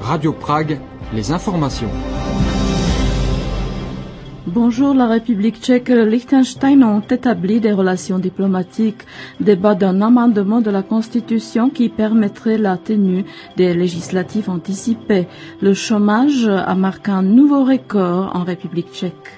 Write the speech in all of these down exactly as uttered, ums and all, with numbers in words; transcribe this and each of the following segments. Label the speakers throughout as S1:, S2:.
S1: Radio Prague, les informations.
S2: Bonjour, la République tchèque et le Liechtenstein ont établi des relations diplomatiques. Débat d'un amendement de la Constitution qui permettrait la tenue des législatives anticipées. Le chômage a marqué un nouveau record en République tchèque.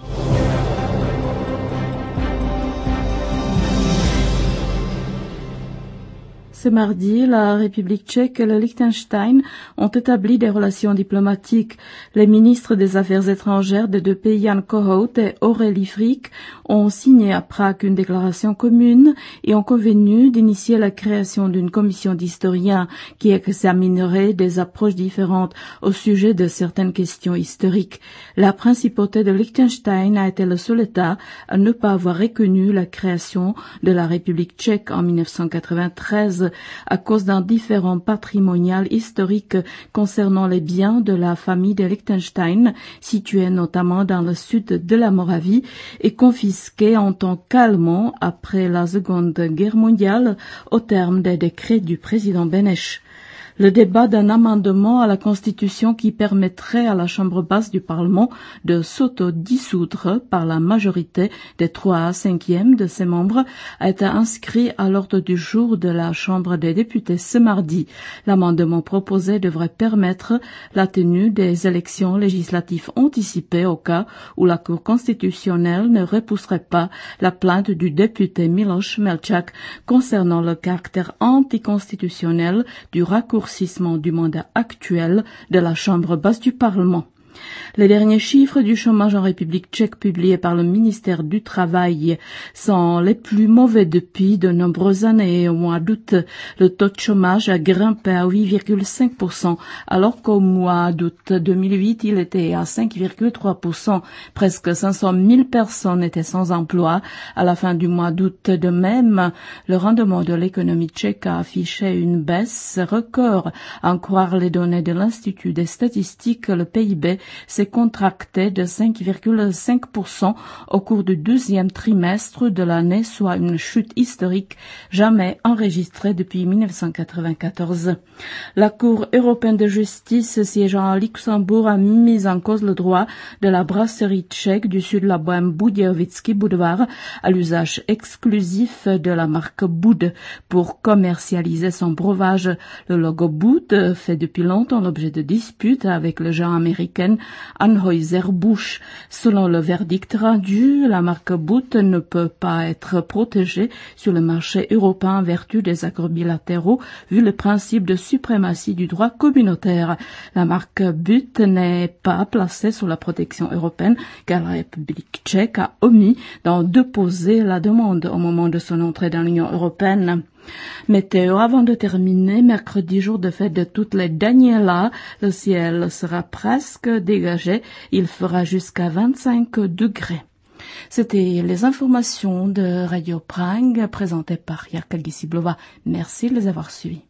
S2: Ce mardi, la République tchèque et le Liechtenstein ont établi des relations diplomatiques. Les ministres des Affaires étrangères des deux pays, Jan Kohout et Aurélie Frick, ont signé à Prague une déclaration commune et ont convenu d'initier la création d'une commission d'historiens qui examinerait des approches différentes au sujet de certaines questions historiques. La principauté de Liechtenstein a été le seul État à ne pas avoir reconnu la création de la République tchèque en mille neuf cent quatre-vingt-treize à cause d'un différend patrimonial historique concernant les biens de la famille de Liechtenstein, situés notamment dans le sud de la Moravie et confisqués en tant qu'allemands après la Seconde Guerre mondiale au terme des décrets du président Beneš. Le débat d'un amendement à la Constitution qui permettrait à la Chambre basse du Parlement de s'auto-dissoudre par la majorité des trois cinquièmes de ses membres a été inscrit à l'ordre du jour de la Chambre des députés ce mardi. L'amendement proposé devrait permettre la tenue des élections législatives anticipées au cas où la Cour constitutionnelle ne repousserait pas la plainte du député Miloš Melčák concernant le caractère anticonstitutionnel du raccourcissement du mandat actuel de la Chambre basse du Parlement. Les derniers chiffres du chômage en République tchèque publiés par le ministère du Travail sont les plus mauvais depuis de nombreuses années. Au mois d'août, le taux de chômage a grimpé à huit virgule cinq pour cent, alors qu'au mois d'août deux mille huit, il était à cinq virgule trois pour cent. Presque cinq cent mille personnes étaient sans emploi. À la fin du mois d'août, de même, le rendement de l'économie tchèque a affiché une baisse record. À en croire les données de l'Institut des statistiques, le P I B s'est contracté de cinq virgule cinq pour cent au cours du deuxième trimestre de l'année, soit une chute historique jamais enregistrée depuis mille neuf cent quatre-vingt-quatorze. La Cour européenne de justice siégeant à Luxembourg a mis en cause le droit de la brasserie tchèque du sud de la Bohème Budějovický Budvar à l'usage exclusif de la marque Bud pour commercialiser son breuvage. Le logo Bud fait depuis longtemps l'objet de disputes avec le géant américain Anheuser-Busch. Selon le verdict rendu, la marque Bud ne peut pas être protégée sur le marché européen en vertu des accords bilatéraux, vu le principe de suprématie du droit communautaire. La marque Bud n'est pas placée sous la protection européenne car la République tchèque a omis d'en déposer la demande au moment de son entrée dans l'Union européenne. Météo, avant de terminer, mercredi, jour de fête de toutes les Daniela, le ciel sera presque dégagé, il fera jusqu'à vingt-cinq degrés. C'était les informations de Radio Prague présentées par Jarka Gisiblova. Merci de les avoir suivies.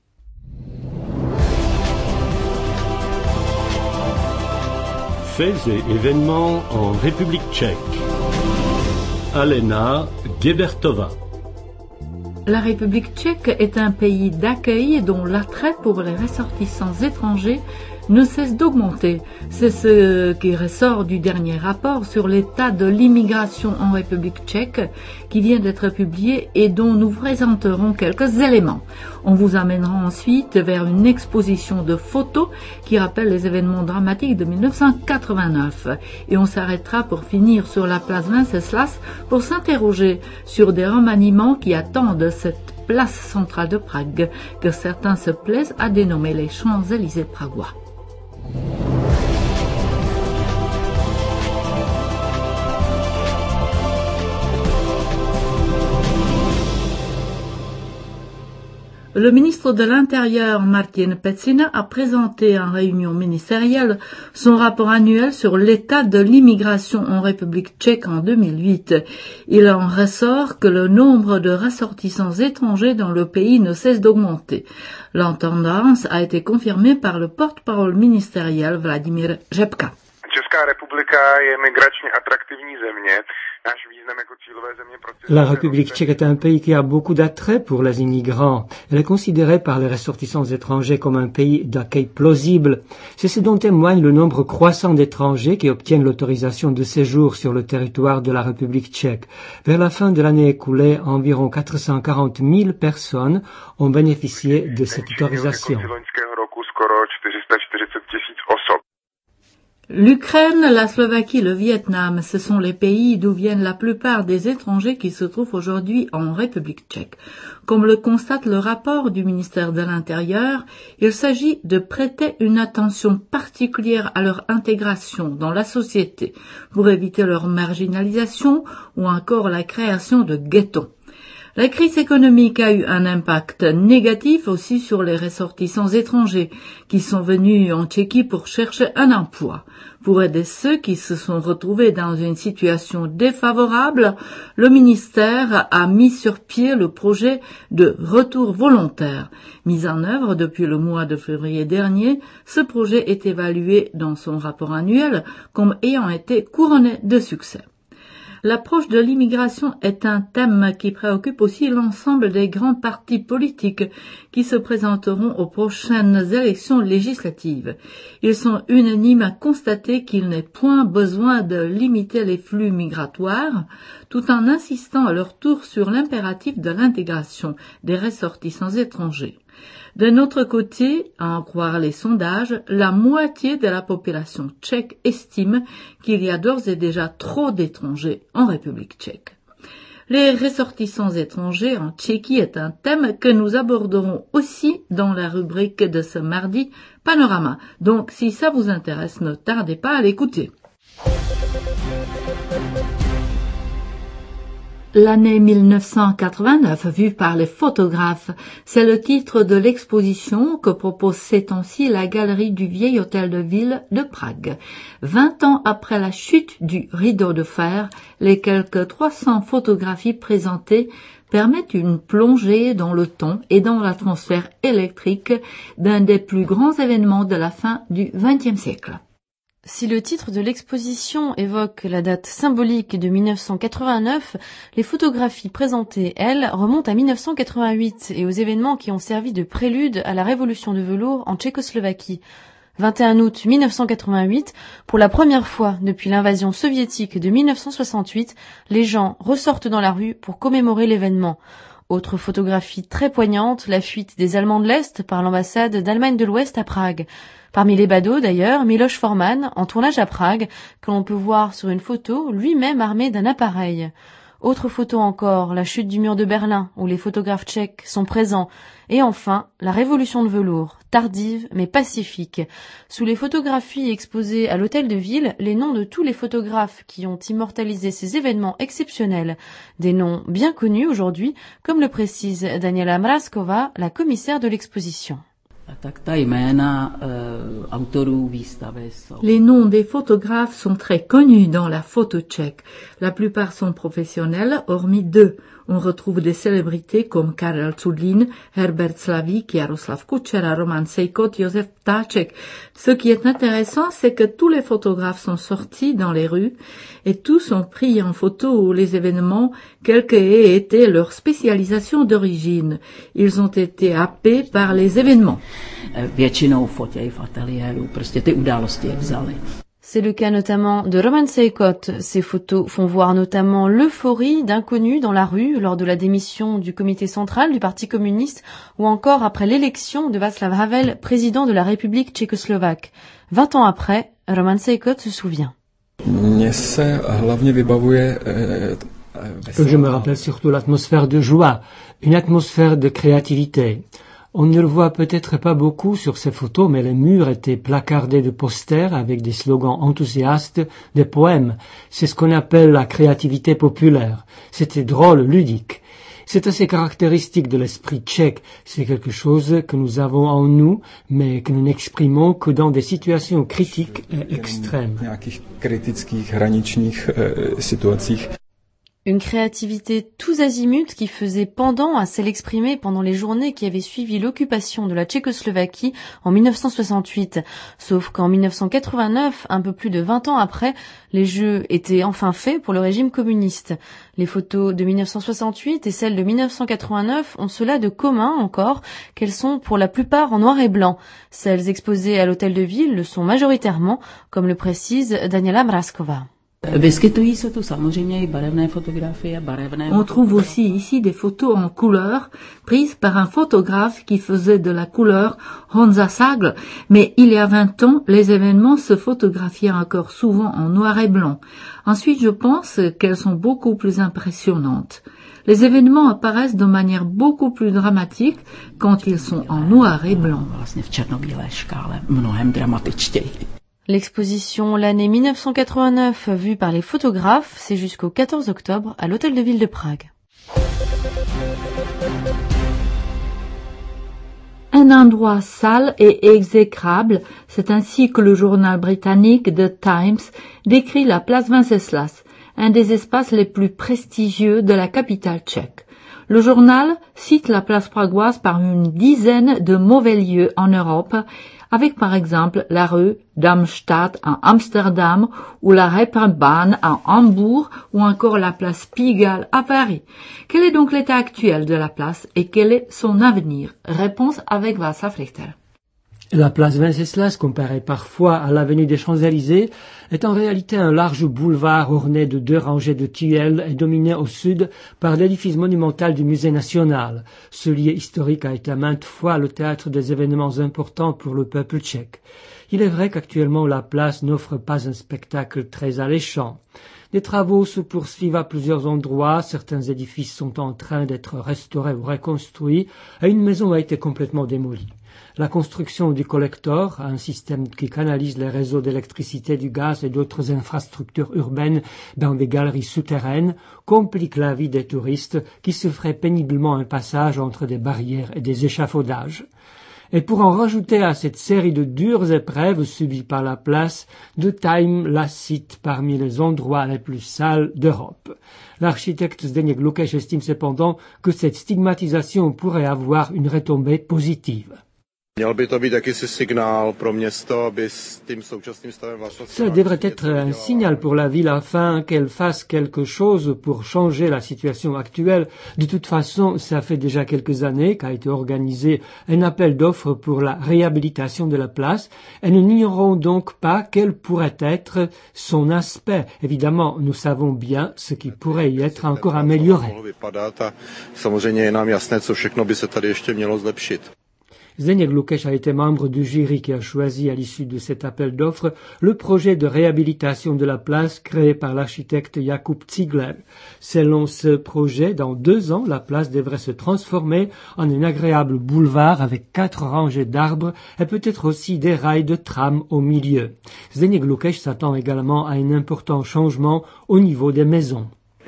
S3: Faits et événements en République tchèque. Alena Gebertová.
S4: La République tchèque est un pays d'accueil dont l'attrait pour les ressortissants étrangers ne cesse d'augmenter. C'est ce qui ressort du dernier rapport sur l'état de l'immigration en République tchèque qui vient d'être publié et dont nous présenterons quelques éléments. On vous amènera ensuite vers une exposition de photos qui rappelle les événements dramatiques de mille neuf cent quatre-vingt-neuf. Et on s'arrêtera pour finir sur la place Venceslas pour s'interroger sur des remaniements qui attendent cette place centrale de Prague, que certains se plaisent à dénommer les Champs-Élysées pragois. Le ministre de l'Intérieur, Martin Pecina, a présenté en réunion ministérielle son rapport annuel sur l'état de l'immigration en République tchèque en deux mille huit. Il en ressort que le nombre de ressortissants étrangers dans le pays ne cesse d'augmenter. La tendance a été confirmée par le porte-parole ministériel Vladimir Řepka.
S5: La République tchèque est un pays qui a beaucoup d'attrait pour les immigrants. Elle est considérée par les ressortissants étrangers comme un pays d'accueil plausible. C'est ce dont témoigne le nombre croissant d'étrangers qui obtiennent l'autorisation de séjour sur le territoire de la République tchèque. Vers la fin de l'année écoulée, environ quatre cent quarante mille personnes ont bénéficié de cette autorisation.
S4: L'Ukraine, la Slovaquie, le Vietnam, ce sont les pays d'où viennent la plupart des étrangers qui se trouvent aujourd'hui en République tchèque. Comme le constate le rapport du ministère de l'Intérieur, il s'agit de prêter une attention particulière à leur intégration dans la société pour éviter leur marginalisation ou encore la création de ghettos. La crise économique a eu un impact négatif aussi sur les ressortissants étrangers qui sont venus en Tchéquie pour chercher un emploi. Pour aider ceux qui se sont retrouvés dans une situation défavorable, le ministère a mis sur pied le projet de retour volontaire. Mis en œuvre depuis le mois de février dernier, ce projet est évalué dans son rapport annuel comme ayant été couronné de succès. L'approche de l'immigration est un thème qui préoccupe aussi l'ensemble des grands partis politiques qui se présenteront aux prochaines élections législatives. Ils sont unanimes à constater qu'il n'est point besoin de limiter les flux migratoires, tout en insistant à leur tour sur l'impératif de l'intégration des ressortissants étrangers. D'un autre côté, à en croire les sondages, la moitié de la population tchèque estime qu'il y a d'ores et déjà trop d'étrangers en République tchèque. Les ressortissants étrangers en Tchéquie est un thème que nous aborderons aussi dans la rubrique de ce mardi Panorama. Donc, si ça vous intéresse, ne tardez pas à l'écouter. L'année mille neuf cent quatre-vingt-neuf, vue par les photographes, c'est le titre de l'exposition que propose ces temps-ci la galerie du vieil hôtel de ville de Prague. Vingt ans après la chute du rideau de fer, les quelques trois cents photographies présentées permettent une plongée dans le temps et dans l'atmosphère électrique d'un des plus grands événements de la fin du vingtième siècle.
S2: Si le titre de l'exposition évoque la date symbolique de mille neuf cent quatre-vingt-neuf, les photographies présentées, elles, remontent à mille neuf cent quatre-vingt-huit et aux événements qui ont servi de prélude à la révolution de velours en Tchécoslovaquie. vingt et un août mille neuf cent quatre-vingt-huit, pour la première fois depuis l'invasion soviétique de mille neuf cent soixante-huit, les gens ressortent dans la rue pour commémorer l'événement. Autre photographie très poignante, la fuite des Allemands de l'Est par l'ambassade d'Allemagne de l'Ouest à Prague. Parmi les badauds, d'ailleurs, Miloš Forman, en tournage à Prague, que l'on peut voir sur une photo, lui-même armé d'un appareil. Autre photo encore, la chute du mur de Berlin, où les photographes tchèques sont présents. Et enfin, la révolution de velours, tardive mais pacifique. Sous les photographies exposées à l'hôtel de ville, les noms de tous les photographes qui ont immortalisé ces événements exceptionnels. Des noms bien connus aujourd'hui, comme le précise Daniela Mrazkova, la commissaire de l'exposition.
S4: Les noms des photographes sont très connus dans la photo tchèque. La plupart sont professionnels, hormis deux. On retrouve des célébrités comme Karel Cudlin, Herbert Slavík, Jaroslav Kučera, Roman Sejkot, Josef Ptáček. Ce qui est intéressant, c'est que tous les photographes sont sortis dans les rues et tous ont pris en photo les événements, quelle qu'ait été leur spécialisation d'origine. Ils ont été happés par les événements.
S2: C'est le cas notamment de Roman Sejkot. Ces photos font voir notamment l'euphorie d'inconnus dans la rue lors de la démission du comité central du Parti communiste ou encore après l'élection de Václav Havel, président de la République tchécoslovaque. Vingt ans après, Roman Sejkot se souvient.
S5: Je me rappelle surtout l'atmosphère de joie, une atmosphère de créativité. On ne le voit peut-être pas beaucoup sur ces photos, mais les murs étaient placardés de posters avec des slogans enthousiastes, des poèmes. C'est ce qu'on appelle la créativité populaire. C'était drôle, ludique. C'est assez caractéristique de l'esprit tchèque. C'est quelque chose que nous avons en nous, mais que nous n'exprimons que dans des situations critiques et extrêmes.
S6: Une créativité tous azimuts qui faisait pendant à celle exprimée pendant les journées qui avaient suivi l'occupation de la Tchécoslovaquie en mille neuf cent soixante-huit. Sauf qu'en mille neuf cent quatre-vingt-neuf, un peu plus de vingt ans après, les jeux étaient enfin faits pour le régime communiste. Les photos de mille neuf cent soixante-huit et celles de mille neuf cent quatre-vingt-neuf ont cela de commun encore qu'elles sont pour la plupart en noir et blanc. Celles exposées à l'hôtel de ville le sont majoritairement, comme le précise Daniela Mrazkova.
S4: On trouve aussi ici des photos en couleur prises par un photographe qui faisait de la couleur Honza Sagl, mais il y a vingt ans, les événements se photographiaient encore souvent en noir et blanc. Ensuite, je pense qu'elles sont beaucoup plus impressionnantes. Les événements apparaissent de manière beaucoup plus dramatique quand ils sont en noir et blanc.
S6: L'exposition L'année mille neuf cent quatre-vingt-neuf vue par les photographes, c'est jusqu'au quatorze octobre à l'hôtel de ville de Prague.
S4: Un endroit sale et exécrable, c'est ainsi que le journal britannique The Times décrit la place Venceslas, un des espaces les plus prestigieux de la capitale tchèque. Le journal cite la place pragoise par une dizaine de mauvais lieux en Europe, avec par exemple la rue Darmstadt à Amsterdam ou la Reeperbahn à Hambourg ou encore la place Pigalle à Paris. Quel est donc l'état actuel de la place et quel est son avenir? Réponse avec Václav Richter.
S5: La place Venceslas, comparée parfois à l'avenue des Champs-Élysées, est en réalité un large boulevard orné de deux rangées de tilleuls et dominé au sud par l'édifice monumental du Musée national. Ce lieu historique a été à maintes fois le théâtre des événements importants pour le peuple tchèque. Il est vrai qu'actuellement la place n'offre pas un spectacle très alléchant. Des travaux se poursuivent à plusieurs endroits, certains édifices sont en train d'être restaurés ou reconstruits et une maison a été complètement démolie. La construction du collector, un système qui canalise les réseaux d'électricité, du gaz et d'autres infrastructures urbaines dans des galeries souterraines, complique la vie des touristes qui se feraient péniblement un passage entre des barrières et des échafaudages. Et pour en rajouter à cette série de dures épreuves subies par la place, The Time la cite parmi les endroits les plus sales d'Europe. L'architecte Zdeněk Lukeš estime cependant que cette stigmatisation pourrait avoir une retombée positive.
S7: Cela
S5: devrait être un signal pour la ville afin qu'elle fasse quelque chose pour changer la situation actuelle. De toute façon, ça fait déjà quelques années qu'a été organisé un appel d'offres pour la réhabilitation de la place et nous n'ignorons donc pas quel pourrait être son aspect. Évidemment, nous savons bien ce qui pourrait y être encore amélioré. Zdeněk Lukeš a été membre du jury qui a choisi à l'issue de cet appel d'offres le projet de réhabilitation de la place créé par l'architecte Jakub Ziegler. Selon ce projet, dans deux ans, la place devrait se transformer en un agréable boulevard avec quatre rangées d'arbres et peut-être aussi des rails de tram au milieu. Zdeněk Lukeš s'attend également à un important changement au niveau des maisons.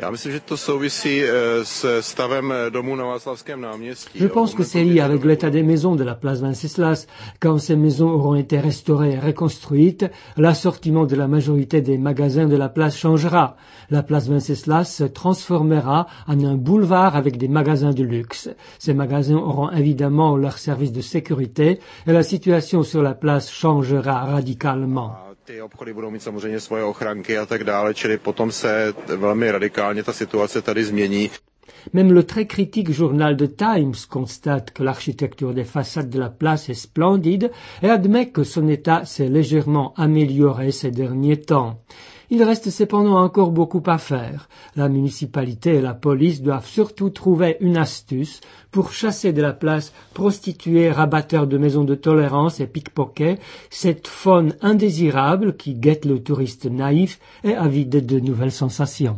S5: Je pense que c'est lié avec l'état des maisons de la place Venceslas. Quand ces maisons auront été restaurées et reconstruites, l'assortiment de la majorité des magasins de la place changera. La place Venceslas se transformera en un boulevard avec des magasins de luxe. Ces magasins auront évidemment leur service de sécurité et la situation sur la place changera radicalement.
S7: Ty obchody budou mít samozřejmě svoje ochranky a tak dále, čili potom se velmi radikálně ta situace tady změní.
S5: Même le très critique journal The Times constate que l'architecture des façades de la place est splendide et admet que son état s'est légèrement amélioré ces derniers temps. Il reste cependant encore beaucoup à faire. La municipalité et la police doivent surtout trouver une astuce pour chasser de la place prostituées, rabatteurs de maisons de tolérance et pickpockets, cette faune indésirable qui guette le touriste naïf et avide de nouvelles sensations.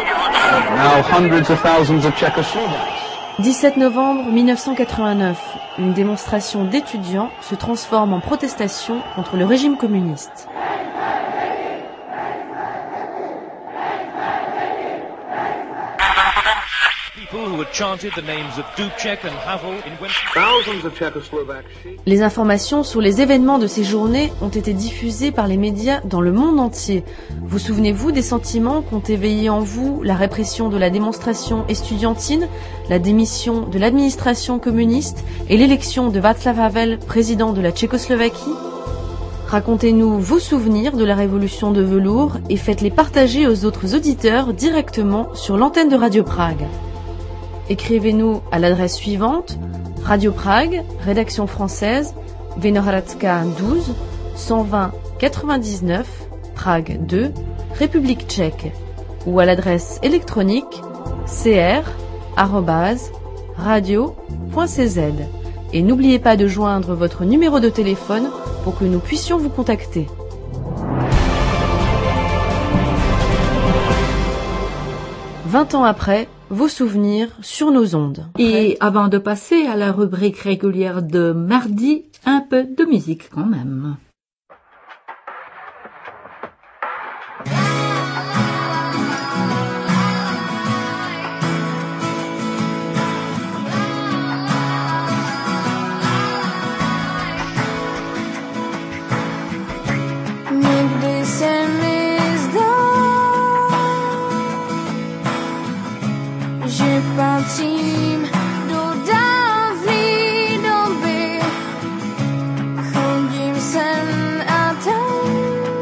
S6: dix-sept novembre mille neuf cent quatre-vingt-neuf. une démonstration d'étudiants se transforme en protestation contre le régime communiste. Les informations sur les événements de ces journées ont été diffusées par les médias dans le monde entier. Vous souvenez-vous des sentiments qu'ont éveillé en vous la répression de la démonstration estudiantine, la démission de l'administration communiste et l'élection de Václav Havel, président de la Tchécoslovaquie ? Racontez-nous vos souvenirs de la révolution de velours et faites-les partager aux autres auditeurs directement sur l'antenne de Radio Prague. Écrivez-nous à l'adresse suivante: Radio Prague, rédaction française, Vinohradska douze, cent vingt quatre-vingt-dix-neuf, Prague deux, République tchèque, ou à l'adresse électronique c r arobase radio point c z. Et n'oubliez pas de joindre votre numéro de téléphone pour que nous puissions vous contacter. Vingt ans après, vos souvenirs sur nos ondes.
S4: Et avant de passer à la rubrique régulière de mardi, un peu de musique quand même.
S8: Nikdy se mi zdá, že patřím do dávné doby. Chodím sem a tam,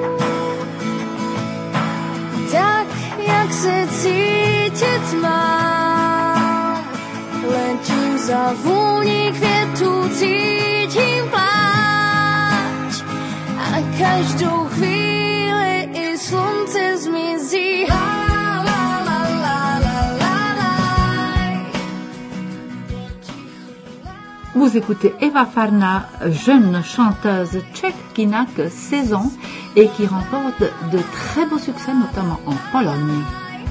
S8: tak jak se cítit mám. Letím za vůní květů, cítím pláč a každou chvíli i slunce zmizí.
S4: Vous écoutez Eva Farna, jeune chanteuse tchèque qui n'a que seize ans et qui remporte de très beaux succès, notamment en Pologne.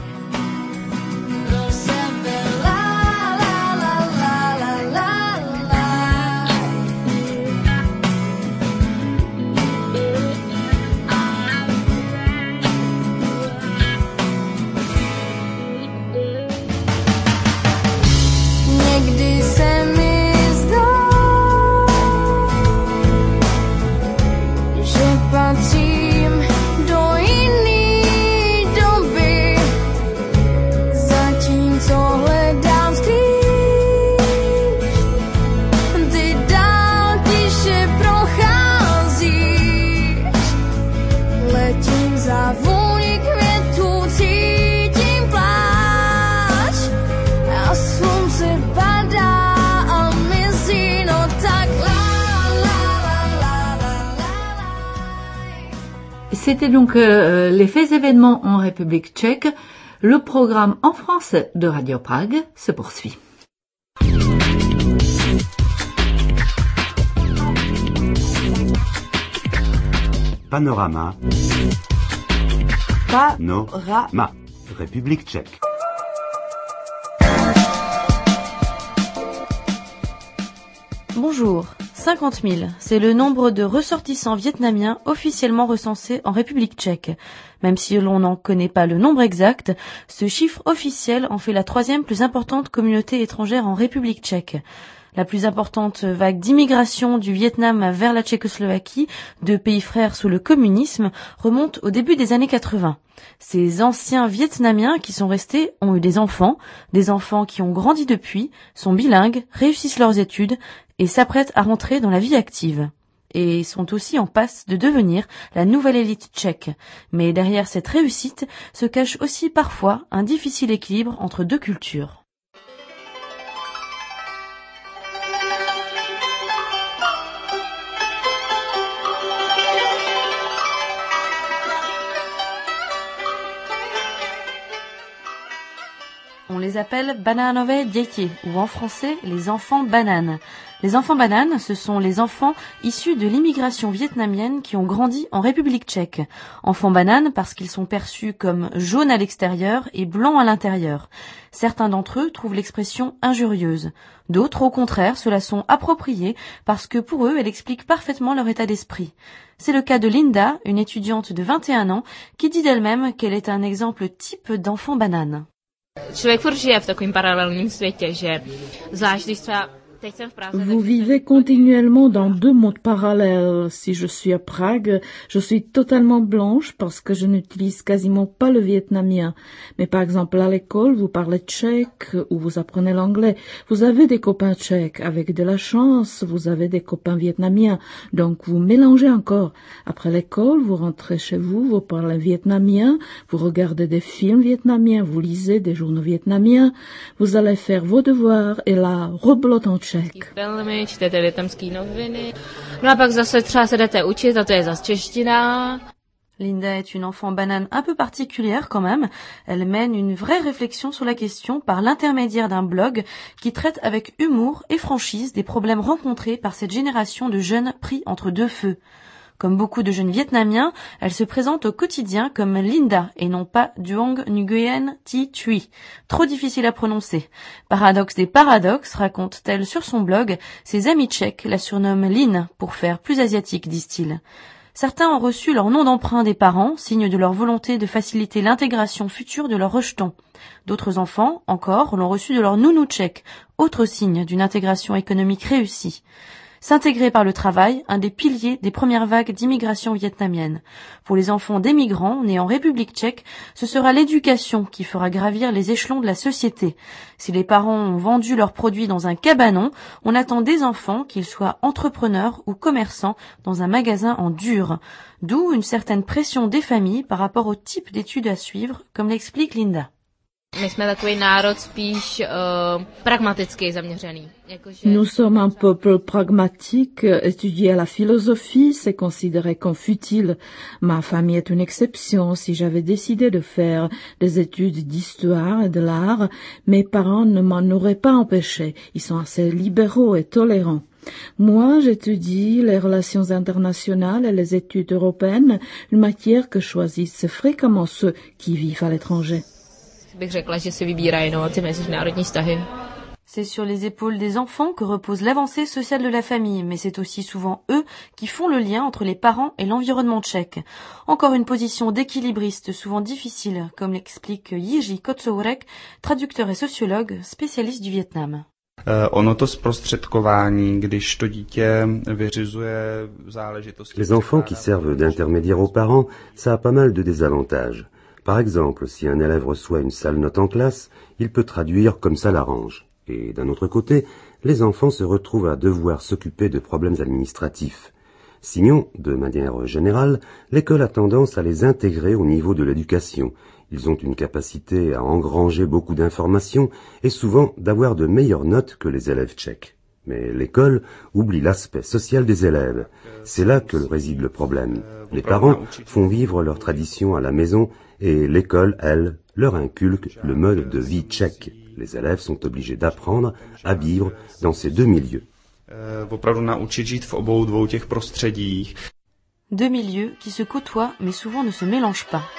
S8: Někdy se mi zdá, že patřím do jiný doby, zatímco hledám skrýš, ty dál tiše procházíš. Letím za vůni květů, cítím pláč a slunce padá a mizí, no tak la la la la la la.
S4: C'était donc euh, les faits événements en République tchèque. Le programme en français de Radio Prague se poursuit.
S9: Panorama. Panorama. République tchèque.
S6: Bonjour, cinquante mille, c'est le nombre de ressortissants vietnamiens officiellement recensés en République tchèque. Même si l'on n'en connaît pas le nombre exact, ce chiffre officiel en fait la troisième plus importante communauté étrangère en République tchèque. La plus importante vague d'immigration du Vietnam vers la Tchécoslovaquie, deux pays frères sous le communisme, remonte au début des années quatre-vingts. Ces anciens Vietnamiens qui sont restés ont eu des enfants, des enfants qui ont grandi depuis, sont bilingues, réussissent leurs études et s'apprêtent à rentrer dans la vie active. Et sont aussi en passe de devenir la nouvelle élite tchèque. Mais derrière cette réussite se cache aussi parfois un difficile équilibre entre deux cultures. On les les appelle bananové děti, ou en français les enfants bananes. Les enfants bananes, ce sont les enfants issus de l'immigration vietnamienne qui ont grandi en République tchèque. Enfants bananes parce qu'ils sont perçus comme jaunes à l'extérieur et blancs à l'intérieur. Certains d'entre eux trouvent l'expression injurieuse. D'autres, au contraire, se la sont appropriée parce que pour eux, elle explique parfaitement leur état d'esprit. C'est le cas de Linda, une étudiante de vingt et un ans, qui dit d'elle-même qu'elle est un exemple type d'enfant banane.
S10: Člověk furt žije v takovém paralelním světě, že zvlášť když třeba
S2: Vous vivez continuellement dans deux mondes parallèles. Si je suis à Prague, je suis totalement blanche parce que je n'utilise quasiment pas le vietnamien. Mais par exemple, à l'école, vous parlez tchèque ou vous apprenez l'anglais. Vous avez des copains tchèques. Avec de la chance, vous avez des copains vietnamiens. Donc, vous mélangez encore. Après l'école, vous rentrez chez vous, vous parlez vietnamien, vous regardez des films vietnamiens, vous lisez des journaux vietnamiens, vous allez faire vos devoirs et là, rebelote en tchèque.
S10: Filmy, čtete větnamský noviny. No a pak zase třeba se jdete učit a to je zase čeština.
S6: Linda est une enfant banane un peu particulière quand même. Elle mène une vraie réflexion sur la question par l'intermédiaire d'un blog qui traite avec humour et franchise des problèmes rencontrés par cette génération de jeunes pris entre deux feux. Comme beaucoup de jeunes vietnamiens, elle se présente au quotidien comme Linda et non pas Duong Nguyen Thi Thuy. Trop difficile à prononcer. Paradoxe des paradoxes, raconte-t-elle sur son blog, ses amis tchèques la surnomment Lin pour faire plus asiatique, disent-ils. Certains ont reçu leur nom d'emprunt des parents, signe de leur volonté de faciliter l'intégration future de leurs rejetons. D'autres enfants, encore, l'ont reçu de leur nounou tchèque, autre signe d'une intégration économique réussie. S'intégrer par le travail, un des piliers des premières vagues d'immigration vietnamienne. Pour les enfants d'émigrants nés en République tchèque, ce sera l'éducation qui fera gravir les échelons de la société. Si les parents ont vendu leurs produits dans un cabanon, on attend des enfants qu'ils soient entrepreneurs ou commerçants dans un magasin en dur. D'où une certaine pression des familles par rapport au type d'études à suivre, comme l'explique Linda.
S2: Nous sommes un peuple pragmatique. Étudier la philosophie, c'est considéré comme futile. Ma famille est une exception. Si j'avais décidé de faire des études d'histoire et de l'art, mes parents ne m'en auraient pas empêché. Ils sont assez libéraux et tolérants. Moi, j'étudie les relations internationales et les études européennes, une matière que choisissent fréquemment ceux qui vivent à l'étranger.
S6: C'est sur les épaules des enfants que repose l'avancée sociale de la famille, mais c'est aussi souvent eux qui font le lien entre les parents et l'environnement tchèque. Encore une position d'équilibriste souvent difficile, comme l'explique Jiří Kocourek, traducteur et sociologue, spécialiste du Vietnam.
S11: Les enfants qui servent d'intermédiaires aux parents, ça a pas mal de désavantages. Par exemple, si un élève reçoit une sale note en classe, il peut traduire comme ça l'arrange. Et d'un autre côté, les enfants se retrouvent à devoir s'occuper de problèmes administratifs. Sinon, de manière générale, l'école a tendance à les intégrer au niveau de l'éducation. Ils ont une capacité à engranger beaucoup d'informations et souvent d'avoir de meilleures notes que les élèves tchèques. Mais l'école oublie l'aspect social des élèves. C'est là que réside le problème. Les parents font vivre leur tradition à la maison et l'école, elle, leur inculque le mode de vie tchèque. Les élèves sont obligés d'apprendre à vivre dans ces deux milieux.
S6: Deux milieux qui se côtoient mais souvent ne se mélangent pas.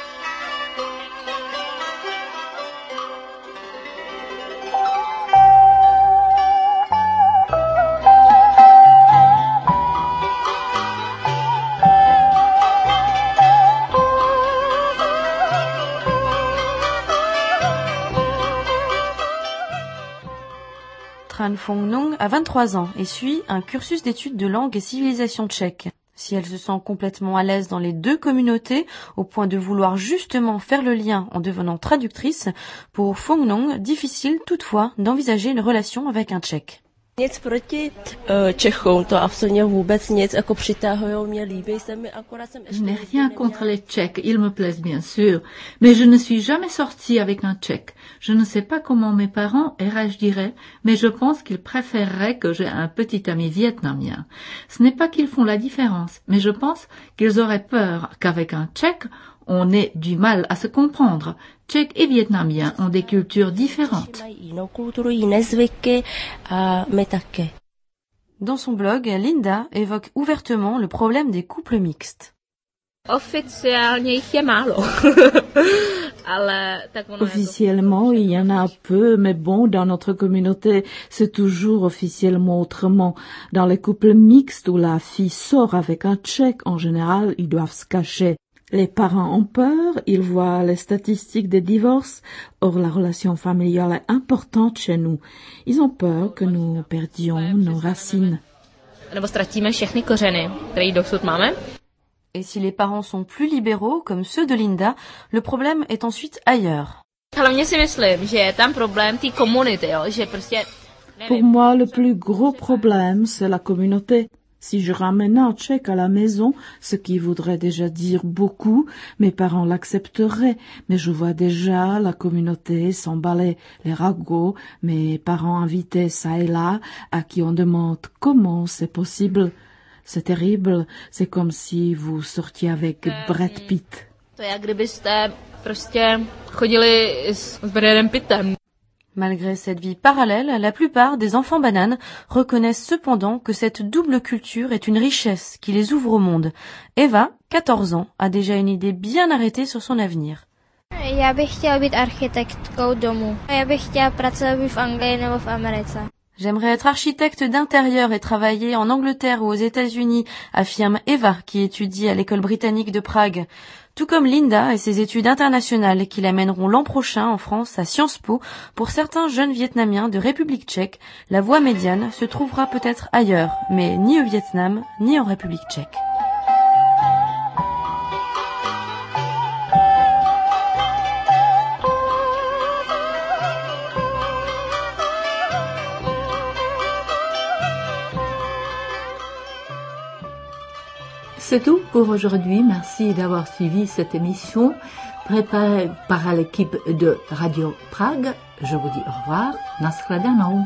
S6: Tran Phong Nung a vingt-trois ans et suit un cursus d'études de langue et civilisation tchèque. Si elle se sent complètement à l'aise dans les deux communautés, au point de vouloir justement faire le lien en devenant traductrice, pour Phong Nung, difficile toutefois d'envisager une relation avec un Tchèque.
S4: Je n'ai rien contre les Tchèques, ils me plaisent bien sûr, mais je ne suis jamais sortie avec un Tchèque. Je ne sais pas comment mes parents réagiraient, mais je pense qu'ils préféreraient que j'ai un petit ami vietnamien. Ce n'est pas qu'ils font la différence, mais je pense qu'ils auraient peur qu'avec un Tchèque, On ait du mal à se comprendre. Tchèques et Vietnamiens ont des cultures différentes.
S6: Dans son blog, Linda évoque ouvertement le problème des couples mixtes.
S2: Officiellement, il y en a peu, mais bon, dans notre communauté, c'est toujours officiellement autrement. Dans les couples mixtes où la fille sort avec un Tchèque, en général, ils doivent se cacher. Les parents ont peur, ils voient les statistiques des divorces. Or, la relation familiale est importante chez nous. Ils ont peur que nous perdions nos racines.
S6: Et si les parents sont plus libéraux, comme ceux de Linda, le problème est ensuite ailleurs.
S2: Pour moi, le plus gros problème, c'est la communauté. Si je ramène un Tchèque à la maison, ce qui voudrait déjà dire beaucoup, mes parents l'accepteraient, mais je vois déjà la communauté s'emballer les ragots, mes parents invités ça et là, à qui on demande comment c'est possible. C'est terrible, c'est comme si vous sortiez avec Brad Pitt.
S6: Malgré cette vie parallèle, la plupart des enfants bananes reconnaissent cependant que cette double culture est une richesse qui les ouvre au monde. Eva, quatorze ans, a déjà une idée bien arrêtée sur son avenir.
S12: Já bych chtěla být architektkou domu. Já bych chtěla pracovat v Anglii nebo v Americe.
S6: J'aimerais être architecte d'intérieur et travailler en Angleterre ou aux États-Unis, affirme Eva, qui étudie à l'école britannique de Prague. Tout comme Linda et ses études internationales qui l'amèneront l'an prochain en France à Sciences Po, pour certains jeunes Vietnamiens de République tchèque, la voie médiane se trouvera peut-être ailleurs, mais ni au Vietnam, ni en République tchèque.
S4: C'est tout pour aujourd'hui. Merci d'avoir suivi cette émission préparée par l'équipe de Radio Prague. Je vous dis au revoir. Nashledanou.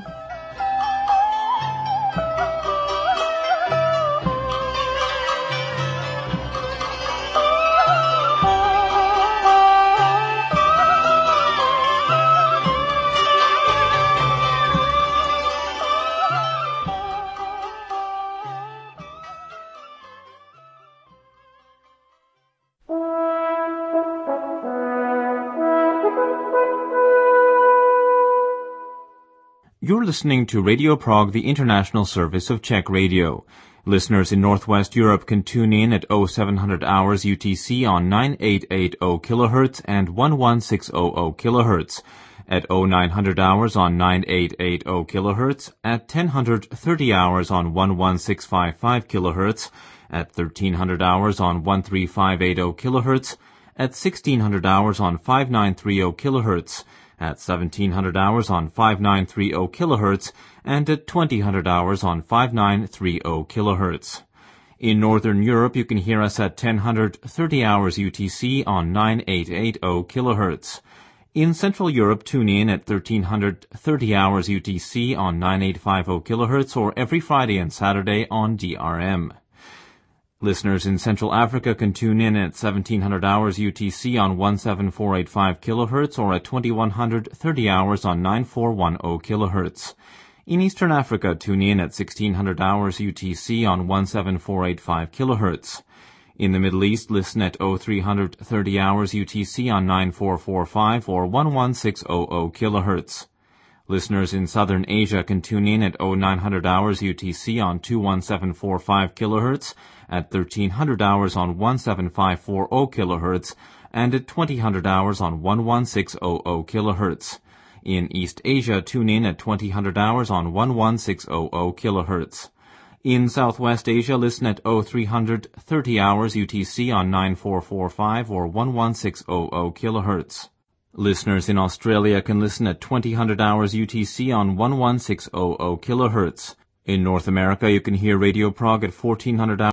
S13: You're listening to Radio Prague, the international service of Czech Radio. Listeners in Northwest Europe can tune in at oh seven hundred hours U T C on nine eight eight zero kilohertz and one sixteen hundred kilohertz, at oh nine hundred hours on nine eight eight zero kilohertz, at ten thirty hours on one sixteen fifty-five kilohertz, at thirteen hundred hours on thirteen fifty kilohertz, at sixteen hundred hours on fifty-nine thirty kilohertz, at seventeen hundred hours on fifty-nine thirty kilohertz, and at twenty hundred hours on fifty-nine thirty kilohertz. In Northern Europe, you can hear us at ten thirty hours U T C on nine eight eight zero kilohertz. In Central Europe, tune in at thirteen thirty hours U T C on nine eight five zero kilohertz or every Friday and Saturday on D R M. Listeners in Central Africa can tune in at seventeen hundred hours U T C on seventeen four eighty-five kilohertz or at twenty-one thirty hours on nine four ten kilohertz. In Eastern Africa, tune in at sixteen hundred hours U T C on seventeen four eighty-five kilohertz. In the Middle East, listen at three thirty hours U T C on nine four forty-five or eleven sixteen hundred kilohertz. Listeners in Southern Asia can tune in at nine hundred hours U T C on two seventeen forty-five kilohertz, at thirteen hundred hours on seventeen forty kilohertz, and at twenty hundred hours on eleven sixteen hundred kilohertz. In East Asia, tune in at twenty hundred hours on eleven sixteen hundred kilohertz. In Southwest Asia, listen at three thirty hours U T C on nine four forty-five or eleven sixteen hundred kilohertz. Listeners in Australia can listen at twenty hundred hours U T C on eleven sixteen hundred kilohertz. In North America, you can hear Radio Prague at fourteen hundred hours